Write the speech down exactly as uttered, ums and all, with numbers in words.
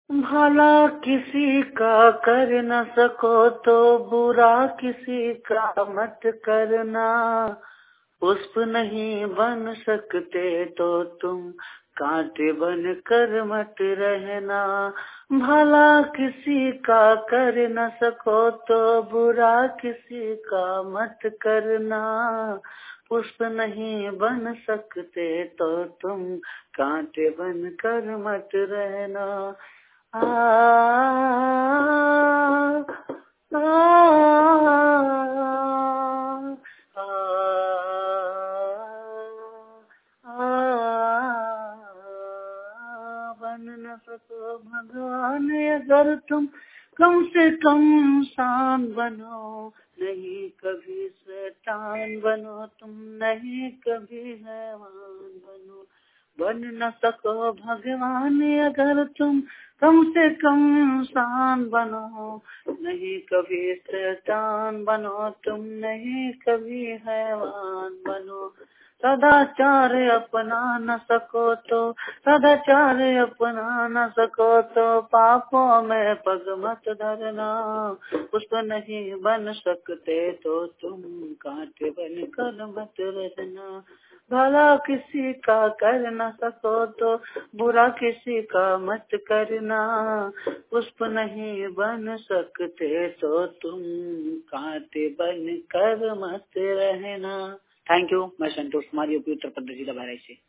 भला किसी का कर न सको तो बुरा किसी का मत करना। पुष्प नहीं बन सकते तो तुम कांटे बन कर मत रहना। भला किसी का कर न सको तो बुरा किसी का मत करना। पुष्प नहीं बन सकते तो तुम कांटे बन कर मत रहना। आ, आ, आ, बन न सको भगवान अगर तुम कम से कम इंसान बनो। नहीं कभी शैतान बनो तुम, नहीं कभी हैवान बनो। बन न सको भगवान अगर तुम कम से कम इंसान बनो। नहीं कभी शैतान बनो तुम, नहीं कभी हैवान बनो। सदाचार अपना न सको तो सदाचार अपना न सको तो पापों में पग मत धरना। पुष्प नहीं बन सकते तो तुम कांटे बन कर मत रहना। भला किसी का कर न सको तो बुरा किसी का मत करना। पुष्प नहीं बन सकते तो तुम कांटे बन कर मत रहना। Thank you. मैं संतोष कुमार, यूपी उत्तर प्रदेश जिला बहराइच से।